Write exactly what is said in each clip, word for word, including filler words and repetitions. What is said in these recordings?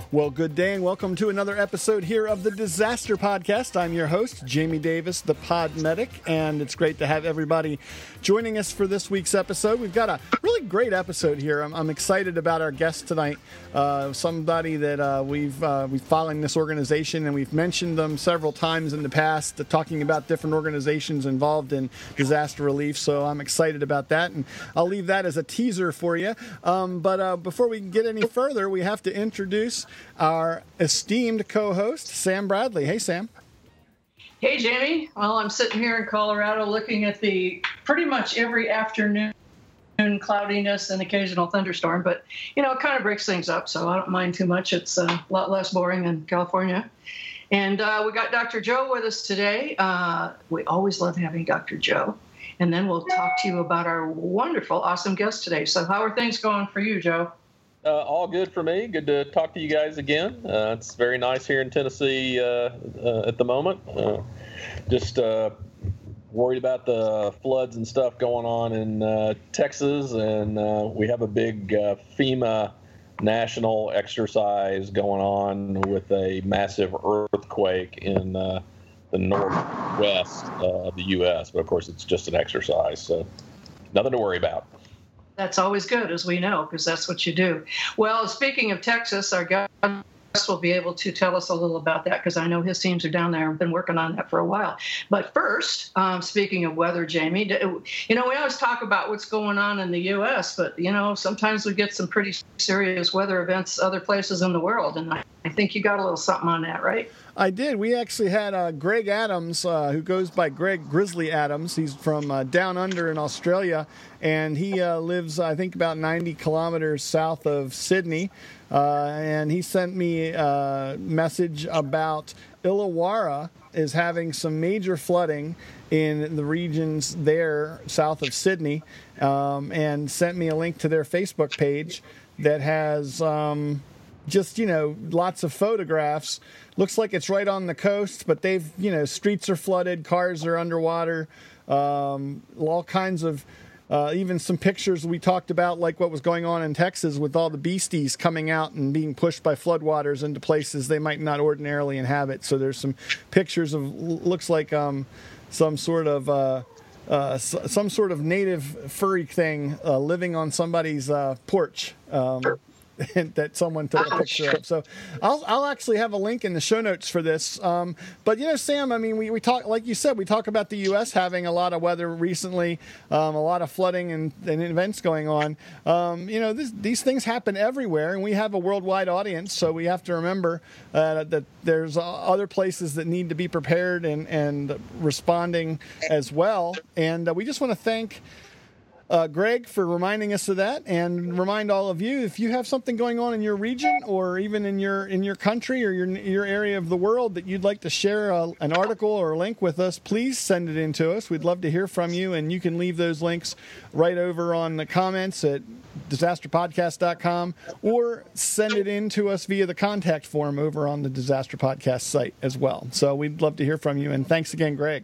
Well, good day and welcome to another episode here of the Disaster Podcast. I'm your host, Jamie Davis, the Pod Medic, and it's great to have everybody joining us for this week's episode. We've got a really great episode here. I'm, I'm excited about our guest tonight, uh, somebody that uh, we've uh, we've following this organization, and we've mentioned them several times in the past, uh, talking about different organizations involved in disaster relief. So I'm excited about that, and I'll leave that as a teaser for you. Um, but uh, before we get any further, we have to introduce our esteemed co-host, Sam Bradley. Hey, Sam. Hey, Jamie. Well, I'm sitting here in Colorado looking at the pretty much every afternoon cloudiness and occasional thunderstorm, but, you know, it kind of breaks things up, so I don't mind too much. It's a lot less boring in California. And uh, we got Doctor Joe with us today. Uh, we always love having Doctor Joe. And then we'll talk to you about our wonderful, awesome guest today. So how are things going for you, Joe? Uh, all good for me. Good to talk to you guys again. Uh, it's very nice here in Tennessee uh, uh, at the moment. Uh, just uh, worried about the floods and stuff going on in uh, Texas, and uh, we have a big uh, FEMA national exercise going on with a massive earthquake in uh, the northwest uh, of the U S, but of course it's just an exercise, so nothing to worry about. That's always good, as we know, because that's what you do. Well, speaking of Texas, our guest will be able to tell us a little about that, because I know his teams are down there and been working on that for a while. But first, um, speaking of weather, Jamie, you know, we always talk about what's going on in the U S, but, you know, sometimes we get some pretty serious weather events other places in the world, and I, I think you got a little something on that, right? I did. We actually had uh, Greg Adams, uh, who goes by Greg Grizzly Adams. He's from uh, down under in Australia, and he uh, lives, I think, about ninety kilometers south of Sydney. Uh, and he sent me a message about Illawarra is having some major flooding in the regions there south of Sydney, um, and sent me a link to their Facebook page that has um, just, you know, lots of photographs. Looks like it's right on the coast, but they've, you know, streets are flooded, cars are underwater, um, all kinds of, uh, even some pictures we talked about, like what was going on in Texas with all the beasties coming out and being pushed by floodwaters into places they might not ordinarily inhabit. So there's some pictures of, looks like um, some sort of, uh, uh, some sort of native furry thing uh, living on somebody's uh, porch. Um, that someone took a picture of. So I'll I'll actually have a link in the show notes for this. Um, but, you know, Sam, I mean, we, we talk, like you said, we talk about the U S having a lot of weather recently, um, a lot of flooding and, and events going on. Um, you know, this, these things happen everywhere, and we have a worldwide audience, so we have to remember uh, that there's uh, other places that need to be prepared and, and responding as well. And uh, we just want to thank Uh, Greg for reminding us of that, and remind all of you, if you have something going on in your region or even in your in your country or your your area of the world that you'd like to share a, an article or a link with us, please send it in to us. We'd love to hear from you, and you can leave those links right over on the comments at disaster podcast dot com, or send it in to us via the contact form over on the Disaster Podcast site as well. So we'd love to hear from you, and thanks again, Greg.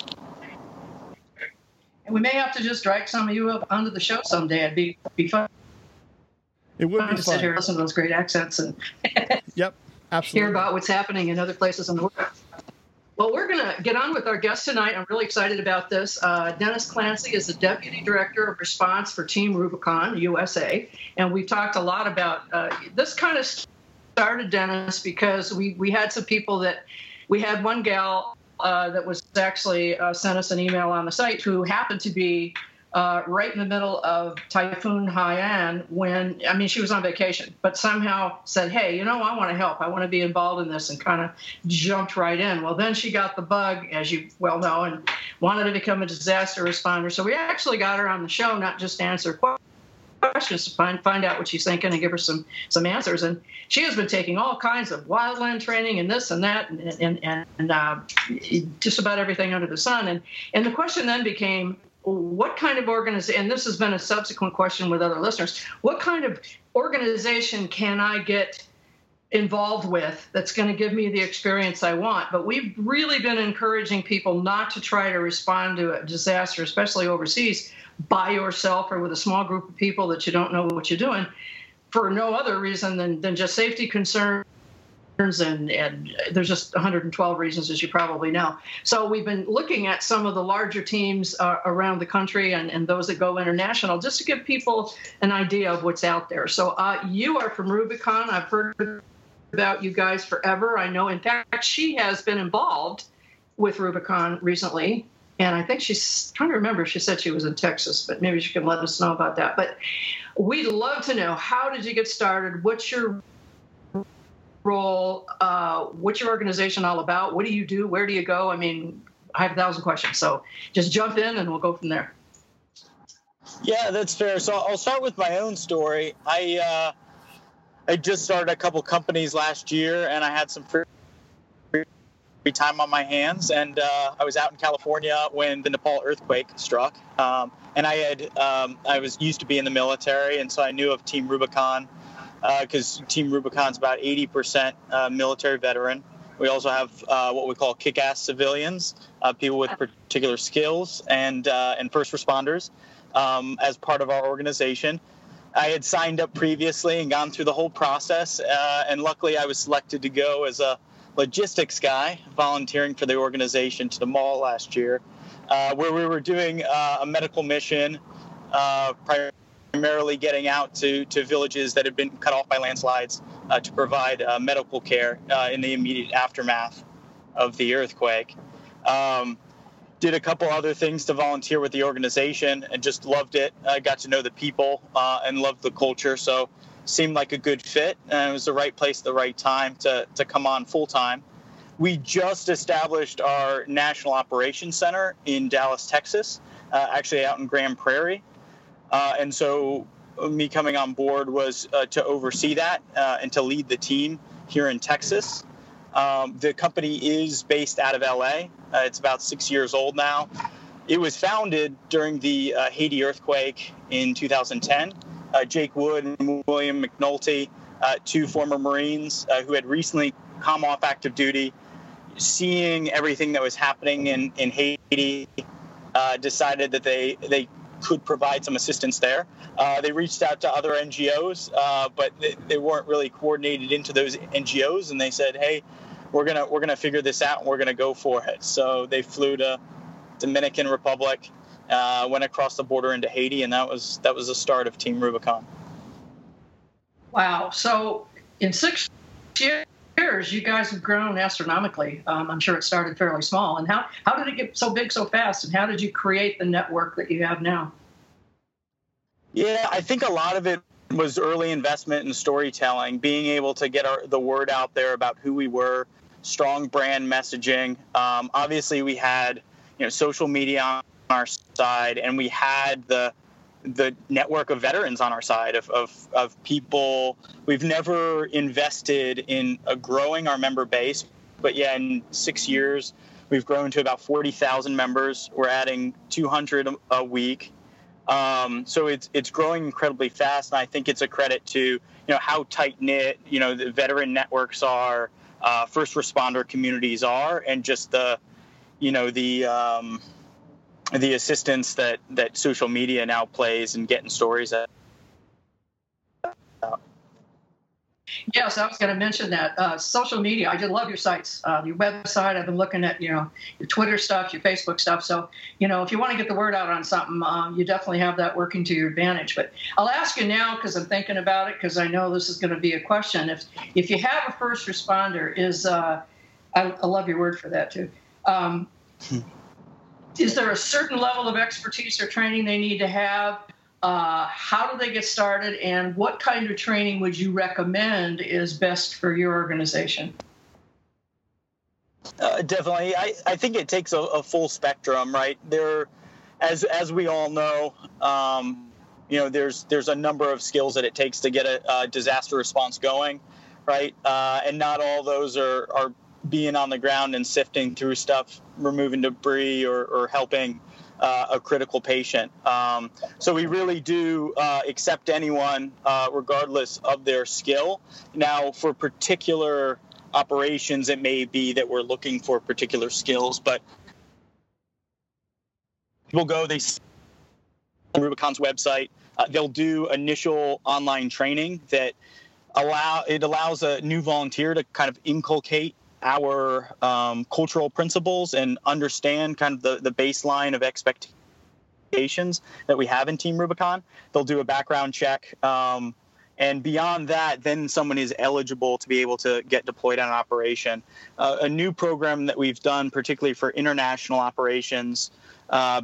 And we may have to just drag some of you up onto the show someday. It'd be, be fun. It would fun be to fun. sit here and listen to those great accents and yep, absolutely. hear about what's happening in other places in the world. Well, we're going to get on with our guest tonight. I'm really excited about this. Uh, Dennis Clancy is the Deputy Director of Response for Team Rubicon, U S A. And we've talked a lot about uh, this kind of started, Dennis, because we, we had some people that we had one gal Uh, that was actually uh, sent us an email on the site who happened to be uh, right in the middle of Typhoon Haiyan when, I mean, she was on vacation, but somehow said, hey, you know, I want to help. I want to be involved in this, and kind of jumped right in. Well, then she got the bug, as you well know, and wanted to become a disaster responder. So we actually got her on the show, not just to answer questions, questions to find find out what she's thinking and give her some some answers. And she has been taking all kinds of wildland training and this and that and and, and, and uh, just about everything under the sun. And and the question then became, what kind of organization, and this has been a subsequent question with other listeners, what kind of organization can I get involved with that's going to give me the experience I want? But we've really been encouraging people not to try to respond to a disaster, especially overseas, by yourself or with a small group of people that you don't know what you're doing. for no other reason than, than just safety concerns. And, and there's just one hundred twelve reasons, as you probably know. So we've been looking at some of the larger teams uh, around the country and, and those that go international, just to give people an idea of what's out there. So uh, you are from Rubicon. I've heard about you guys forever. I know, in fact, she has been involved with Rubicon recently. And I think she's trying to remember, she said she was in Texas, but maybe she can let us know about that. But we'd love to know, how did you get started? What's your role? Uh, what's your organization all about? What do you do? Where do you go? I mean, I have a thousand questions. So just jump in and we'll go from there. Yeah, that's fair. So I'll start with my own story. I uh, I just started a couple companies last year, and I had some free time on my hands, and uh, I was out in California when the Nepal earthquake struck, um, and I had um, I was used to be in the military, and so I knew of Team Rubicon, because uh, Team Rubicon's about eighty percent uh, military veteran. We also have uh, what we call kick-ass civilians, uh, people with particular skills, and uh, and first responders um, as part of our organization. I had signed up previously and gone through the whole process, uh, and luckily I was selected to go as a logistics guy, volunteering for the organization to the mall last year, uh, where we were doing uh, a medical mission, uh, primarily getting out to, to villages that had been cut off by landslides uh, to provide uh, medical care uh, in the immediate aftermath of the earthquake. Um, did a couple other things to volunteer with the organization and just loved it. I got to know the people uh, and loved the culture, so seemed like a good fit, and it was the right place at the right time to, to come on full-time. We just established our National Operations Center in Dallas, Texas, uh, actually out in Grand Prairie. Uh, and so me coming on board was uh, to oversee that uh, and to lead the team here in Texas. Um, the company is based out of L A. Uh, it's about six years old now. It was founded during the uh, Haiti earthquake in two thousand ten. Uh, Jake Wood and William McNulty, uh, two former Marines uh, who had recently come off active duty, seeing everything that was happening in, in Haiti, uh, decided that they they could provide some assistance there. Uh, they reached out to other N G Os, uh, but they, they weren't really coordinated into those N G Os, and they said, "Hey, we're gonna we're gonna figure this out, and we're gonna go for it." So they flew to Dominican Republic. Uh, went across the border into Haiti, and that was that was the start of Team Rubicon. Wow! So in six years, you guys have grown astronomically. Um, I'm sure it started fairly small. And how how did it get so big so fast? And how did you create the network that you have now? Yeah, I think a lot of it was early investment in storytelling, being able to get our, the word out there about who we were, strong brand messaging. Um, obviously, we had you know social media on our side, and we had the the network of veterans on our side of, of, of people. We've never invested in uh, growing our member base, but yeah, in six years, we've grown to about forty thousand members. We're adding two hundred a week. Um, so it's it's growing incredibly fast, and I think it's a credit to you know how tight knit you know the veteran networks are, uh, first responder communities are, and just the you know the um, the assistance that, that social media now plays in getting stories out. Yes, I was going to mention that. Uh, social media, I just love your sites. Uh, your website, I've been looking at, you know, your Twitter stuff, your Facebook stuff. So, you know, if you want to get the word out on something, um, you definitely have that working to your advantage. But I'll ask you now, because I'm thinking about it, because I know this is going to be a question. If if you have a first responder, is, uh, I, I love your word for that, too. Um, Is there a certain level of expertise or training they need to have? Uh, how do they get started? And what kind of training would you recommend is best for your organization? Uh, definitely. I, I think it takes a, a full spectrum, right? There, as as we all know, um, you know, there's there's a number of skills that it takes to get a, a disaster response going, right? Uh, and not all those are, are being on the ground and sifting through stuff, removing debris or, or helping uh, a critical patient. Um, so we really do uh, accept anyone uh, regardless of their skill. Now, for particular operations, it may be that we're looking for particular skills, but people go, they Rubicon's website. Uh, they'll do initial online training that allow it allows a new volunteer to kind of inculcate our um, cultural principles and understand kind of the, the baseline of expectations that we have in Team Rubicon. They'll do a background check. Um, and beyond that, then someone is eligible to be able to get deployed on an operation. Uh, a new program that we've done, particularly for international operations, uh,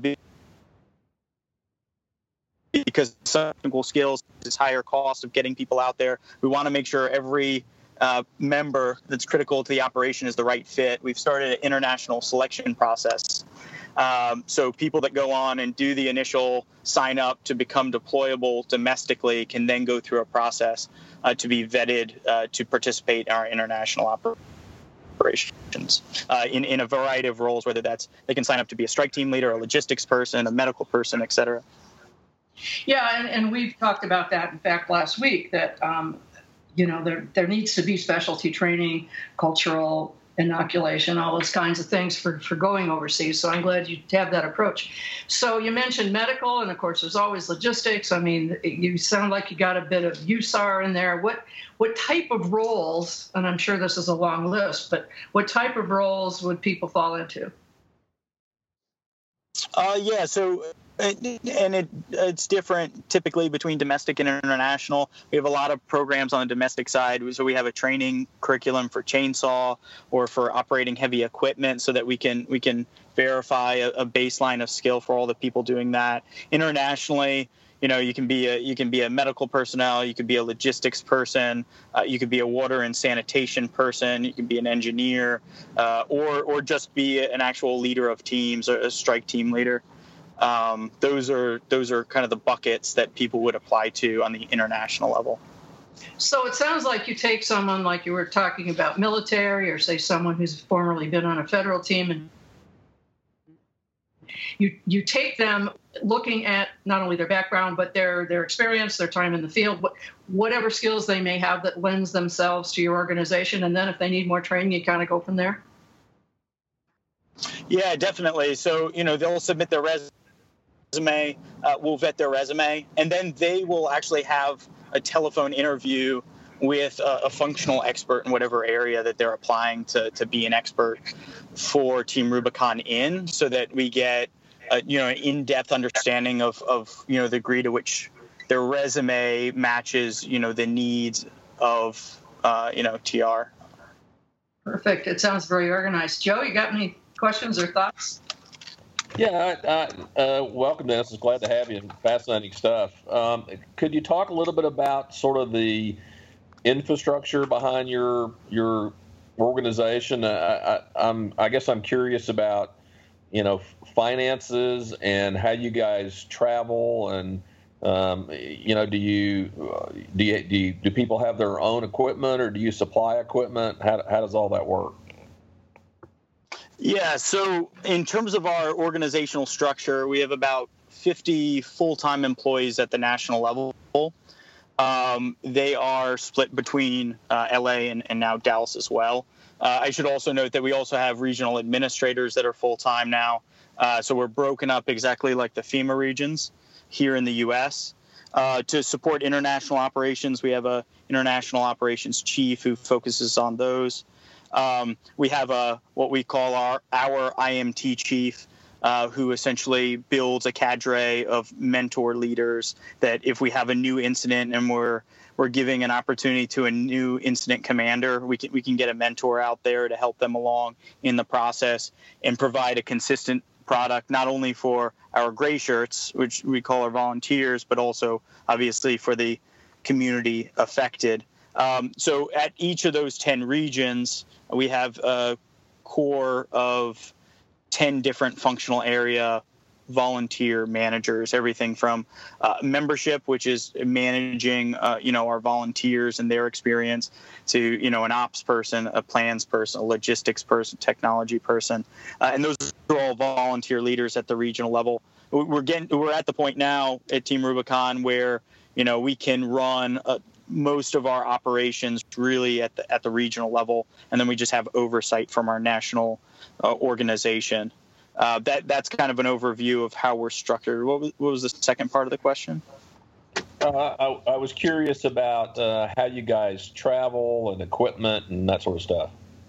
because technical skills is higher cost of getting people out there. We want to make sure every uh, member that's critical to the operation is the right fit. We've started an international selection process. Um, so people that go on and do the initial sign up to become deployable domestically can then go through a process uh, to be vetted uh, to participate in our international operations uh, in, in a variety of roles, whether that's they can sign up to be a strike team leader, a logistics person, a medical person, et cetera. Yeah, and, and we've talked about that, in fact, last week, that, um, you know, there there needs to be specialty training, cultural inoculation, all those kinds of things for, for going overseas. So I'm glad you have that approach. So you mentioned medical, and, of course, there's always logistics. I mean, you sound like you got a bit of U S A R in there. What, what type of roles, and I'm sure this is a long list, but what type of roles would people fall into? Uh, yeah, so... and it, it's different typically between domestic and international. We have a lot of programs on the domestic side. So we have a training curriculum for chainsaw or for operating heavy equipment so that we can we can verify a, a baseline of skill for all the people doing that. Internationally, you know, you can be a you can be a medical personnel, you could be a logistics person, uh, you could be a water and sanitation person, you can be an engineer, uh, or or just be an actual leader of teams, or a strike team leader. Um, those are those are kind of the buckets that people would apply to on the international level. So it sounds like you take someone like you were talking about military, or say someone who's formerly been on a federal team, and you you take them looking at not only their background but their their experience, their time in the field, what, whatever skills they may have that lends themselves to your organization, and then if they need more training, you kind of go from there. Yeah, definitely. So you know they'll submit their resume. resume, uh, we'll vet their resume, and then they will actually have a telephone interview with a, a functional expert in whatever area that they're applying to, to be an expert for Team Rubicon in, so that we get a, you know, an in-depth understanding of, of, you know, the degree to which their resume matches, you know, the needs of, uh, you know, T R. Perfect. It sounds very organized. Joe, you got any questions or thoughts? Yeah, I, I, uh, welcome, Dennis. It's glad to have you. Fascinating stuff. Um, could you talk a little bit about sort of the infrastructure behind your your organization? I, I, I'm, I guess I'm curious about, you know, finances and how you guys travel, and um, you know, do you do you, do you, do people have their own equipment, or do you supply equipment? How how does all that work? Yeah, so in terms of our organizational structure, we have about fifty full-time employees at the national level. Um, they are split between uh, L A and, and now Dallas as well. Uh, I should also note that we also have regional administrators that are full-time now. Uh, so we're broken up exactly like the FEMA regions here in the U S. Uh, to support international operations, we have a international operations chief who focuses on those. Um, we have a what we call our our I M T chief, uh, who essentially builds a cadre of mentor leaders that if we have a new incident and we're we're giving an opportunity to a new incident commander, we can we can get a mentor out there to help them along in the process and provide a consistent product, not only for our gray shirts, which we call our volunteers, but also obviously for the community affected. Um, so at each of those ten regions, we have a core of ten different functional area volunteer managers, everything from uh, membership, which is managing, uh, you know, our volunteers and their experience, to, you know, an ops person, a plans person, a logistics person, technology person. Uh, and those are all volunteer leaders at the regional level. We're getting, we're at the point now at Team Rubicon where, you know, we can run a, most of our operations really at the at the regional level, and then we just have oversight from our national uh, organization. uh, that that's kind of an overview of how we're structured. What was, what was the second part of the question? Uh, I, I was curious about uh, how you guys travel and equipment and that sort of stuff.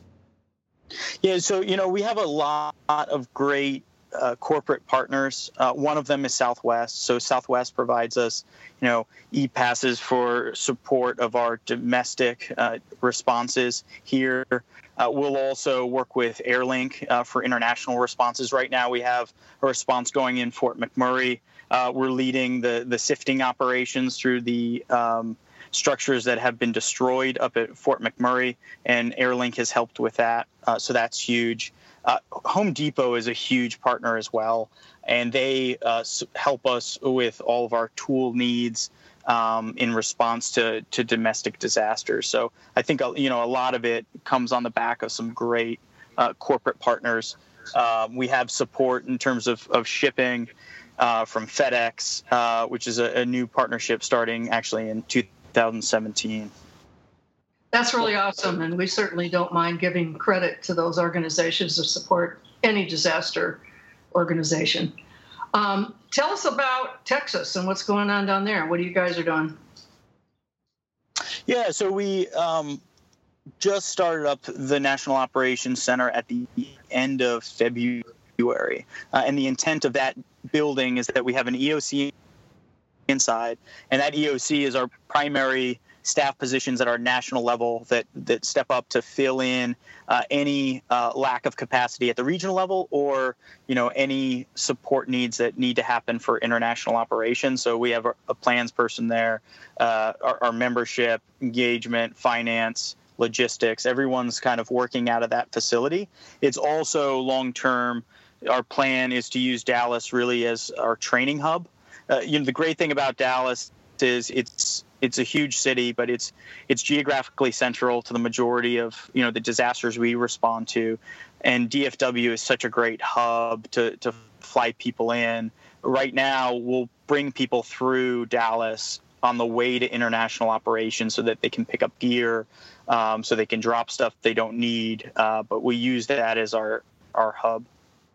Yeah, so, you know, we have a lot of great uh, corporate partners. Uh, one of them is Southwest. So Southwest provides us, you know, e-passes for support of our domestic uh, responses here. Uh, we'll also work with Airlink uh, for international responses. Right now we have a response going in Fort McMurray. Uh, we're leading the, the sifting operations through the um, structures that have been destroyed up at Fort McMurray, and Airlink has helped with that. Uh, so that's huge. Uh, Home Depot is a huge partner as well, and they uh, help us with all of our tool needs um, in response to, to domestic disasters. So I think, you know, a lot of it comes on the back of some great uh, corporate partners. Uh, we have support in terms of, of shipping uh, from FedEx, uh, which is a, a new partnership starting actually in two thousand seventeen. That's really awesome, and we certainly don't mind giving credit to those organizations that support any disaster organization. Um, tell us about Texas and what's going on down there. What are you guys are doing? Yeah, so we um, just started up the National Operations Center at the end of February, uh, and the intent of that building is that we have an E O C inside, and that E O C is our primary staff positions at our national level that that step up to fill in uh, any uh, lack of capacity at the regional level, or you know any support needs that need to happen for international operations. So we have a, a plans person there, uh, our, our membership, engagement, finance, logistics. Everyone's kind of working out of that facility. It's also long term. Our plan is to use Dallas really as our training hub. Uh, you know, the great thing about Dallas is it's it's a huge city, but it's it's geographically central to the majority of you know the disasters we respond to, and D F W is such a great hub to to fly people in. Right now, we'll bring people through Dallas on the way to international operations so that they can pick up gear, um, so they can drop stuff they don't need. Uh, but we use that as our our hub.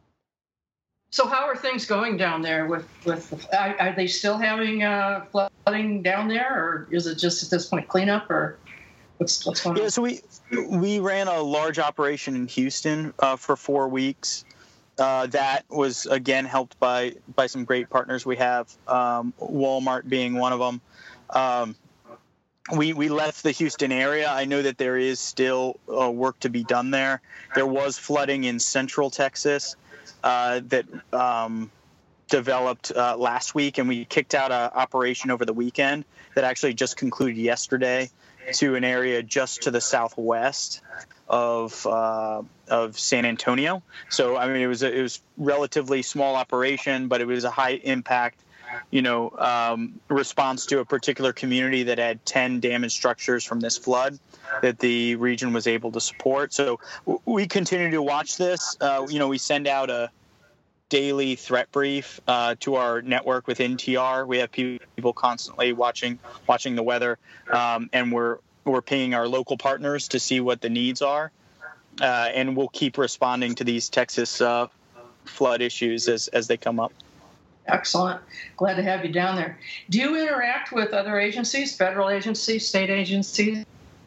So how are things going down there with, with are, are they still having uh, flooding down there, or is it just at this point cleanup, or what's, what's going on? Yeah, so we, we ran a large operation in Houston uh, for four weeks. Uh, that was, again, helped by, by some great partners we have, um, Walmart being one of them. Um, we, we left the Houston area. I know that there is still uh, work to be done there. There was flooding in central Texas. Uh, that um, developed uh, last week, and we kicked out an operation over the weekend that actually just concluded yesterday to an area just to the southwest of uh, of San Antonio. So I mean, it was a, it was relatively small operation, but it was a high impact, you know, um, response to a particular community that had ten damaged structures from this flood that the region was able to support. So w- we continue to watch this. Uh, you know, we send out a daily threat brief uh, to our network with N T R. We have people constantly watching watching the weather, um, and we're we're pinging our local partners to see what the needs are, uh, and we'll keep responding to these Texas uh, flood issues as as they come up. Excellent. Glad to have you down there. Do you interact with other agencies, federal agencies, state agencies,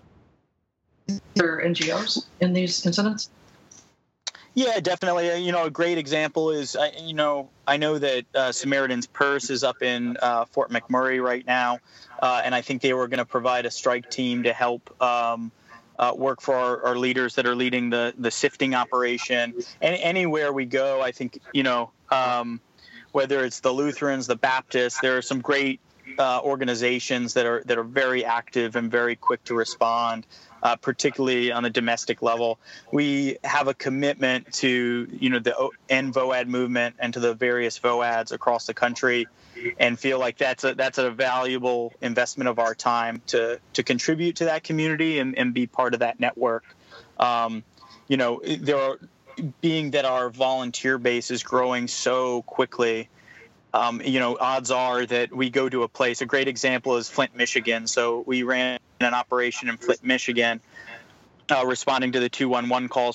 or N G Os in these incidents? Yeah, definitely. You know, a great example is, uh, you know, I know that uh, Samaritan's Purse is up in uh, Fort McMurray right now, uh, and I think they were going to provide a strike team to help um, uh, work for our, our leaders that are leading the, the sifting operation. And anywhere we go, I think, you know, um, whether it's the Lutherans, the Baptists, there are some great uh, organizations that are that are very active and very quick to respond. Uh, particularly on the domestic level. We have a commitment to, you know, the N V O A D movement and to the various V O A Ds across the country, and feel like that's a that's a valuable investment of our time to to contribute to that community and, and be part of that network. Um, you know, there are, being that our volunteer base is growing so quickly, um, you know, odds are that we go to a place. A great example is Flint, Michigan. So we ran an operation in Flint, Michigan, uh, responding to the two one one calls for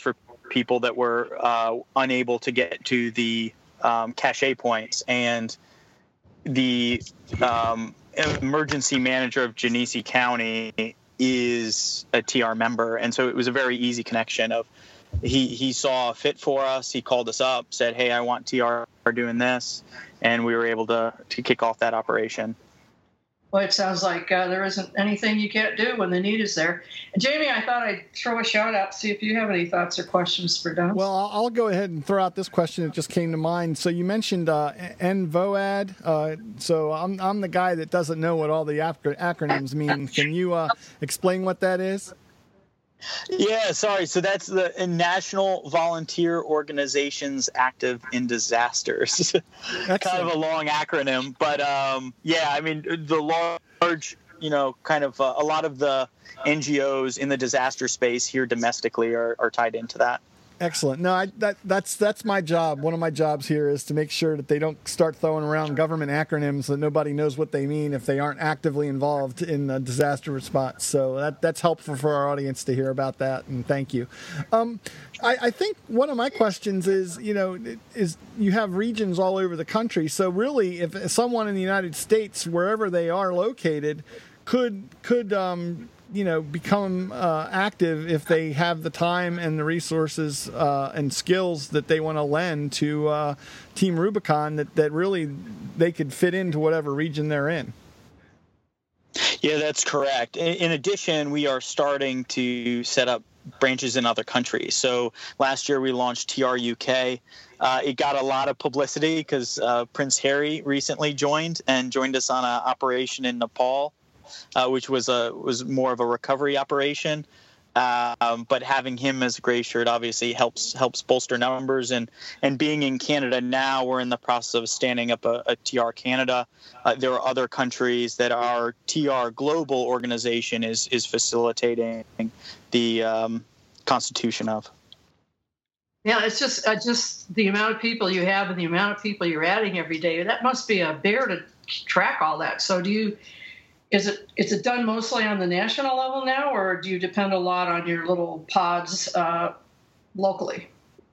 people that were uh, unable to get to the um, cache points, and the um, emergency manager of Genesee County is a T R member, and so it was a very easy connection of he he saw a fit for us. He called us up, said, hey, I want T R doing this, and we were able to to kick off that operation. Well, it sounds like uh, there isn't anything you can't do when the need is there. And Jamie, I thought I'd throw a shout out, see if you have any thoughts or questions for Dennis. Well, I'll I'll go ahead and throw out this question that just came to mind. So you mentioned uh, N V O A D. Uh, so I'm I'm the guy that doesn't know what all the acronyms mean. Can you uh, explain what that is? Yeah, sorry. So that's the National Volunteer Organizations Active in Disasters. Kind of a long acronym, but um, yeah, I mean the large, you know, kind of uh, a lot of the N G Os in the disaster space here domestically are, are tied into that. Excellent. No, I, that, that's that's my job. One of my jobs here is to make sure that they don't start throwing around government acronyms that nobody knows what they mean if they aren't actively involved in the disaster response. So that that's helpful for our audience to hear about that, and thank you. Um, I, I think one of my questions is, you know, is you have regions all over the country. So really, if someone in the United States, wherever they are located, could could um, you know, become uh, active if they have the time and the resources uh, and skills that they want to lend to uh, Team Rubicon, that, that really they could fit into whatever region they're in. Yeah, that's correct. In, in addition, we are starting to set up branches in other countries. So last year we launched T R U K. Uh, it got a lot of publicity because uh, Prince Harry recently joined and joined us on an operation in Nepal. Uh, which was a was more of a recovery operation, um, but having him as a gray shirt obviously helps helps bolster numbers. And and being in Canada now, we're in the process of standing up a, a T R Canada. Uh, there are other countries that our T R global organization is is facilitating the um, constitution of. Yeah, it's just uh, just the amount of people you have and the amount of people you're adding every day. That must be a bear to track all that. So do you? Is it is it done mostly on the national level now, or do you depend a lot on your little pods uh, locally?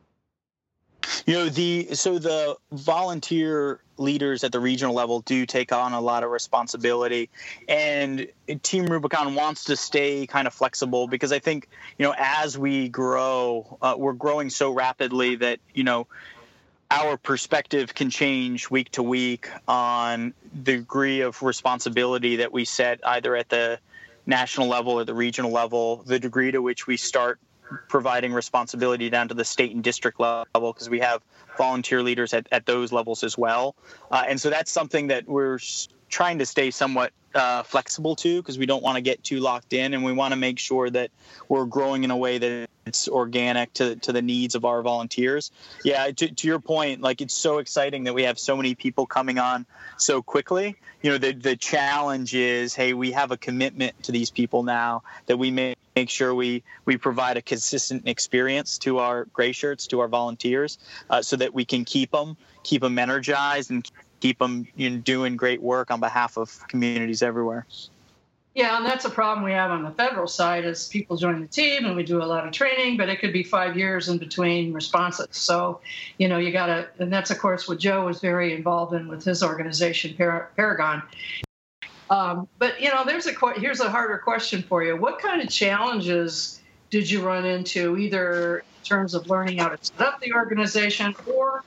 You know, the so the volunteer leaders at the regional level do take on a lot of responsibility, and Team Rubicon wants to stay kind of flexible because I think, you know, as we grow, uh, we're growing so rapidly that, you know, our perspective can change week to week on the degree of responsibility that we set either at the national level or the regional level, the degree to which we start providing responsibility down to the state and district level, because we have volunteer leaders at, at those levels as well. Uh, and so that's something that we're trying to stay somewhat uh, flexible to, because we don't want to get too locked in, and we want to make sure that we're growing in a way that it's organic to, to the needs of our volunteers. Yeah, to, to your point, like, it's so exciting that we have so many people coming on so quickly. You know, the the challenge is, hey, we have a commitment to these people now that we may make sure we, we provide a consistent experience to our gray shirts, to our volunteers, uh, so that we can keep them, keep them energized, and keep them, you know, doing great work on behalf of communities everywhere. Yeah, and that's a problem we have on the federal side is people join the team and we do a lot of training, but it could be five years in between responses. So, you know, you got to, and that's, of course, what Joe was very involved in with his organization, Par- Paragon. Um, but, you know, there's a here's a harder question for you. What kind of challenges did you run into, either in terms of learning how to set up the organization or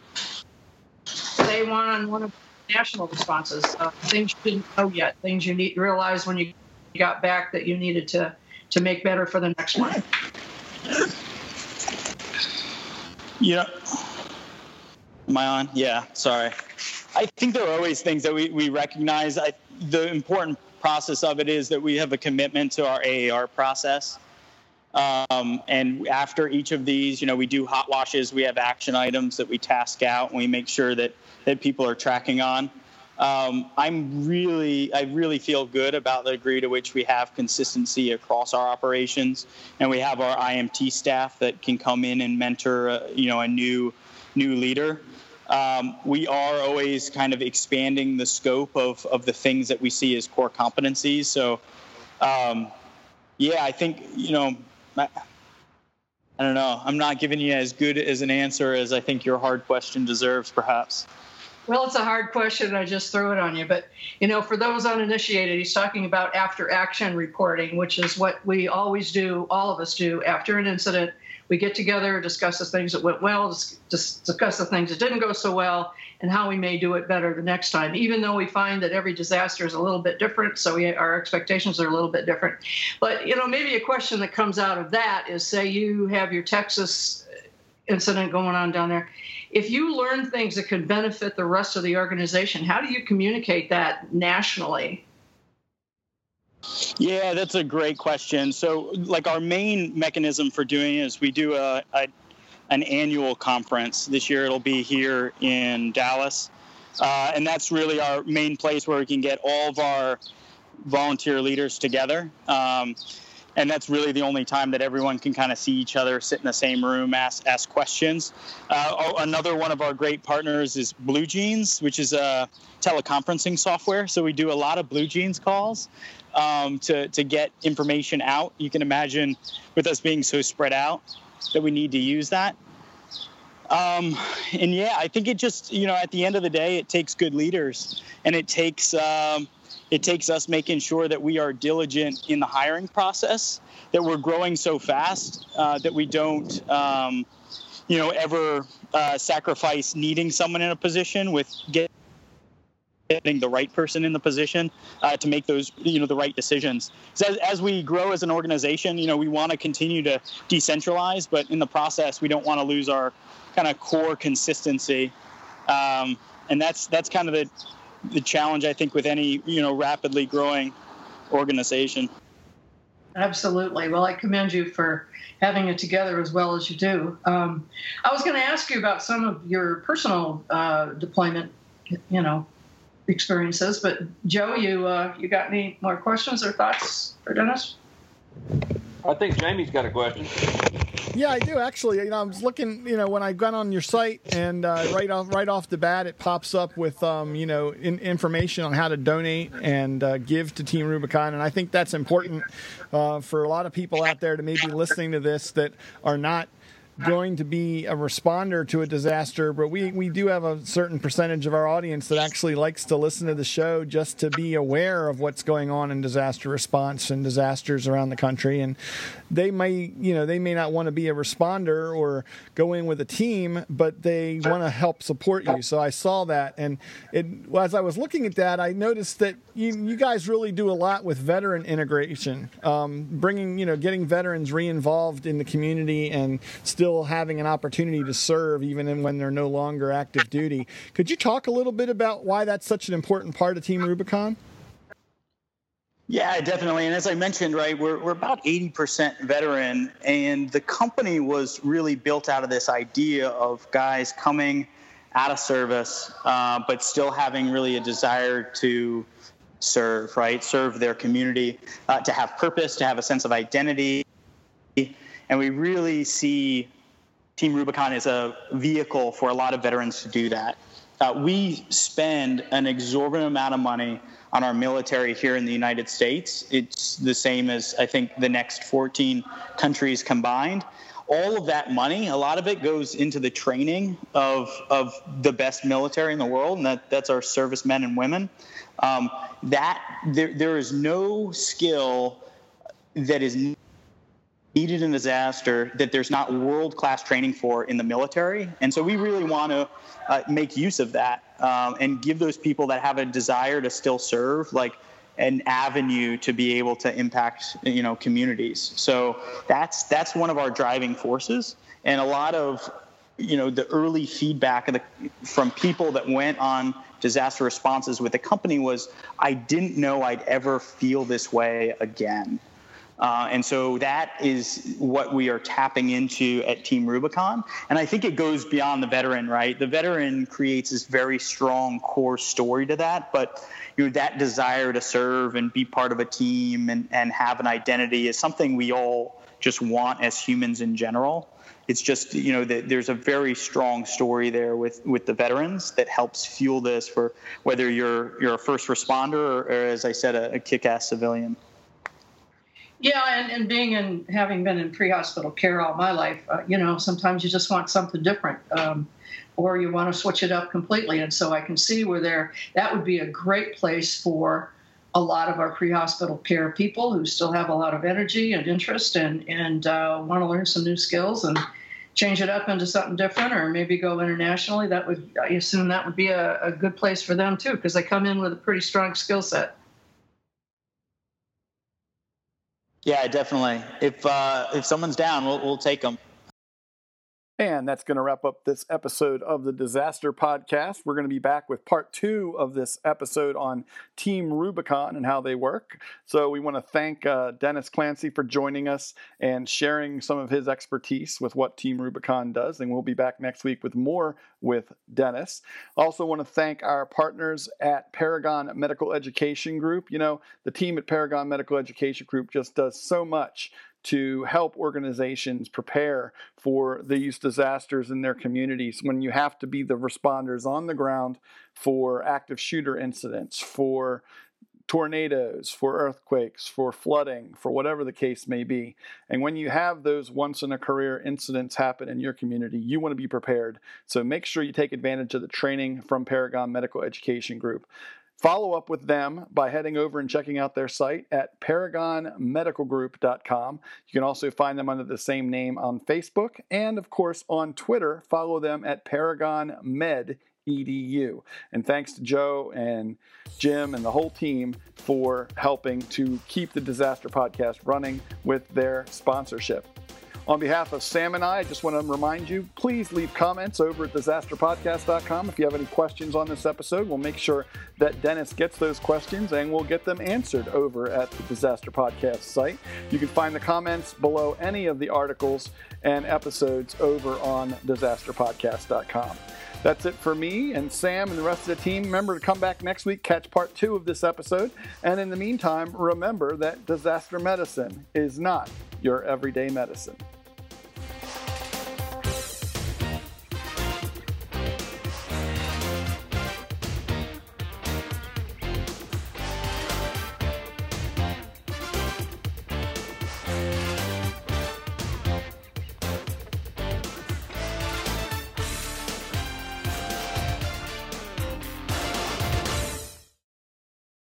say one on one of the national responses, uh, things you didn't know yet, things you need realize when you got back that you needed to to make better for the next one? Yeah. Am I on? Yeah, sorry. I think there are always things that we, we recognize. I, the important process of it is that we have a commitment to our A A R process. Um, and after each of these, you know, we do hot washes. We have action items that we task out, and we make sure that, that people are tracking on. Um, I'm really, I really feel good about the degree to which we have consistency across our operations, and we have our I M T staff that can come in and mentor, uh, you know, a new, new leader. Um, we are always kind of expanding the scope of, of the things that we see as core competencies. So, um, yeah, I think, you know, I don't know. I'm not giving you as good as an answer as I think your hard question deserves, perhaps. Well, it's a hard question. I just threw it on you. But, you know, for those uninitiated, he's talking about after action reporting, which is what we always do, all of us do after an incident. We get together, discuss the things that went well, discuss the things that didn't go so well, and how we may do it better the next time, even though we find that every disaster is a little bit different, so we, our expectations are a little bit different. But, you know, maybe a question that comes out of that is, say you have your Texas incident going on down there. If you learn things that could benefit the rest of the organization, how do you communicate that nationally? Yeah, that's a great question. So, like, our main mechanism for doing it is we do a, a an annual conference. This year it'll be here in Dallas. Uh, and that's really our main place where we can get all of our volunteer leaders together. Um, and that's really the only time that everyone can kind of see each other, sit in the same room, ask ask questions. Uh, another one of our great partners is Blue Jeans, which is a teleconferencing software. So we do a lot of Blue Jeans calls um, to, to get information out. You can imagine with us being so spread out that we need to use that. Um, and yeah, I think it just, you know, at the end of the day, it takes good leaders, and it takes, um, it takes us making sure that we are diligent in the hiring process, that we're growing so fast, uh, that we don't, um, you know, ever, uh, sacrifice needing someone in a position with getting getting the right person in the position uh, to make those, you know, the right decisions. So as, as we grow as an organization, you know, we want to continue to decentralize, but in the process, we don't want to lose our kind of core consistency. Um, and that's that's kind of the the challenge, I think, with any, you know, rapidly growing organization. Absolutely. Well, I commend you for having it together as well as you do. Um, I was going to ask you about some of your personal uh, deployment, you know, experiences, but Joe, you uh, you got any more questions or thoughts for Dennis? I think Jamie's got a question. Yeah, I do actually. You know, I was looking. You know, when I got on your site, and uh, right off right off the bat, it pops up with um, you know in, information on how to donate and uh, give to Team Rubicon, and I think that's important uh, for a lot of people out there to maybe listening to this that are not going to be a responder to a disaster, but we, we do have a certain percentage of our audience that actually likes to listen to the show just to be aware of what's going on in disaster response and disasters around the country. And they may, you know, they may not want to be a responder or go in with a team, but they want to help support you. So I saw that. And it, as I was looking at that, I noticed that you, you guys really do a lot with veteran integration, um, bringing, you know, getting veterans re-involved in the community and still having an opportunity to serve even when they're no longer active duty. Could you talk a little bit about why that's such an important part of Team Rubicon? Yeah, definitely. And as I mentioned, right, we're we're about eighty percent veteran, and the company was really built out of this idea of guys coming out of service, uh, but still having really a desire to serve, right, serve their community, uh, to have purpose, to have a sense of identity. And we really see Team Rubicon as a vehicle for a lot of veterans to do that. Uh, we spend an exorbitant amount of money on our military here in the United States. It's the same as, I think, the next fourteen countries combined. All of that money, a lot of it goes into the training of, of the best military in the world, and that, that's our servicemen and women. Um, that there, there is no skill that is needed in disaster that there's not world-class training for in the military. And so we really want to uh, make use of that um, and give those people that have a desire to still serve, like, an avenue to be able to impact, you know, communities. So that's that's one of our driving forces. And a lot of, you know, the early feedback of the, from people that went on disaster responses with the company was, I didn't know I'd ever feel this way again. Uh, and so that is what we are tapping into at Team Rubicon. And I think it goes beyond the veteran, right? The veteran creates this very strong core story to that. But, you know, that desire to serve and be part of a team and, and have an identity is something we all just want as humans in general. It's just, you know, that there's a very strong story there with, with the veterans that helps fuel this for whether you're you're a first responder or, or as I said, a, a kick-ass civilian. Yeah, and, and being in, having been in pre-hospital care all my life, uh, you know, sometimes you just want something different, um, or you want to switch it up completely. And so I can see where there, that would be a great place for a lot of our pre-hospital care people who still have a lot of energy and interest and, and uh, want to learn some new skills and change it up into something different, or maybe go internationally. That would, I assume that would be a, a good place for them too, because they come in with a pretty strong skill set. Yeah, definitely. If uh, if someone's down, we'll we'll take them. And that's going to wrap up this episode of the Disaster Podcast. We're going to be back with part two of this episode on Team Rubicon and how they work. So we want to thank uh, Dennis Clancy for joining us and sharing some of his expertise with what Team Rubicon does. And we'll be back next week with more with Dennis. Also want to thank our partners at Paragon Medical Education Group. You know, the team at Paragon Medical Education Group just does so much to help organizations prepare for these disasters in their communities when you have to be the responders on the ground for active shooter incidents, for tornadoes, for earthquakes, for flooding, for whatever the case may be. And when you have those once-in-a-career incidents happen in your community, you want to be prepared. So make sure you take advantage of the training from Paragon Medical Education Group. Follow up with them by heading over and checking out their site at paragon medical group dot com. You can also find them under the same name on Facebook, and of course on Twitter, follow them at Paragon Med E D U. And thanks to Joe and Jim and the whole team for helping to keep the Disaster Podcast running with their sponsorship. On behalf of Sam and I, I just want to remind you, please leave comments over at disaster podcast dot com. If you have any questions on this episode, we'll make sure that Dennis gets those questions and we'll get them answered over at the Disaster Podcast site. You can find the comments below any of the articles and episodes over on disaster podcast dot com. That's it for me and Sam and the rest of the team. Remember to come back next week, catch part two of this episode. And in the meantime, remember that disaster medicine is not your everyday medicine.